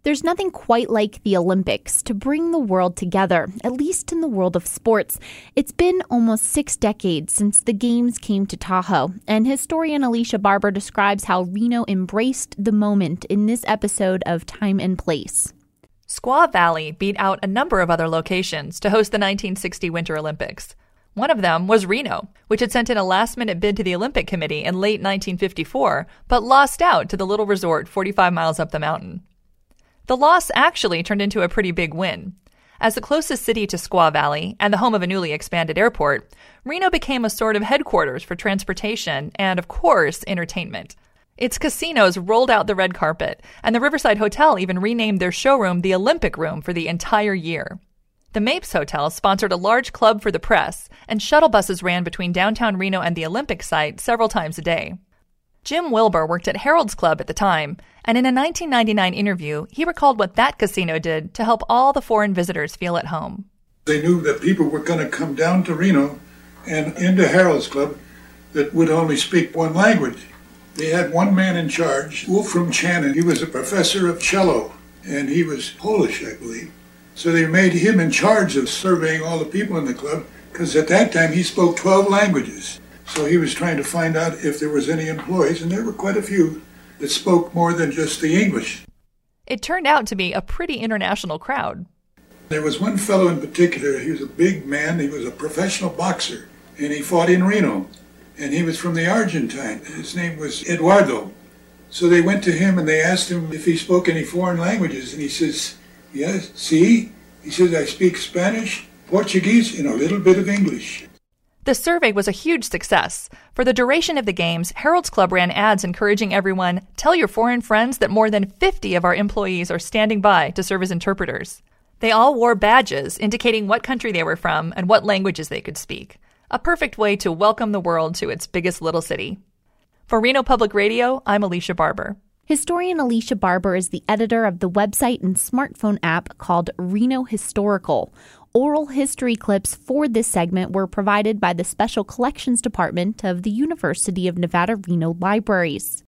There's nothing quite like the Olympics to bring the world together, at least in the world of sports. It's been almost 6 decades since the Games came to Tahoe, and historian Alicia Barber describes how Reno embraced the moment in this episode of Time and Place. Squaw Valley beat out a number of other locations to host the 1960 Winter Olympics. One of them was Reno, which had sent in a last-minute bid to the Olympic Committee in late 1954, but lost out to the little resort 45 miles up the mountain. The loss actually turned into a pretty big win. As the closest city to Squaw Valley and the home of a newly expanded airport, Reno became a sort of headquarters for transportation and, of course, entertainment. Its casinos rolled out the red carpet, and the Riverside Hotel even renamed their showroom the Olympic Room for the entire year. The Mapes Hotel sponsored a large club for the press, and shuttle buses ran between downtown Reno and the Olympic site several times a day. Jim Wilbur worked at Harold's Club at the time, and in a 1999 interview, he recalled what that casino did to help all the foreign visitors feel at home. They knew that people were going to come down to Reno and into Harold's Club that would only speak one language. They had one man in charge, Wolfram Channon. He was a professor of cello, and he was Polish, I believe. So they made him in charge of surveying all the people in the club, because at that time he spoke 12 languages. So he was trying to find out if there was any employees, and there were quite a few that spoke more than just the English. It turned out to be a pretty international crowd. There was one fellow in particular. He was a big man. He was a professional boxer, and he fought in Reno. And he was from the Argentine. His name was Eduardo. So they went to him and they asked him if he spoke any foreign languages. And he says, yes, sí. He says, I speak Spanish, Portuguese, and a little bit of English. The survey was a huge success. For the duration of the Games, Harold's Club ran ads encouraging everyone, tell your foreign friends that more than 50 of our employees are standing by to serve as interpreters. They all wore badges indicating what country they were from and what languages they could speak. A perfect way to welcome the world to its biggest little city. For Reno Public Radio, I'm Alicia Barber. Historian Alicia Barber is the editor of the website and smartphone app called Reno Historical. Oral history clips for this segment were provided by the Special Collections Department of the University of Nevada, Reno Libraries.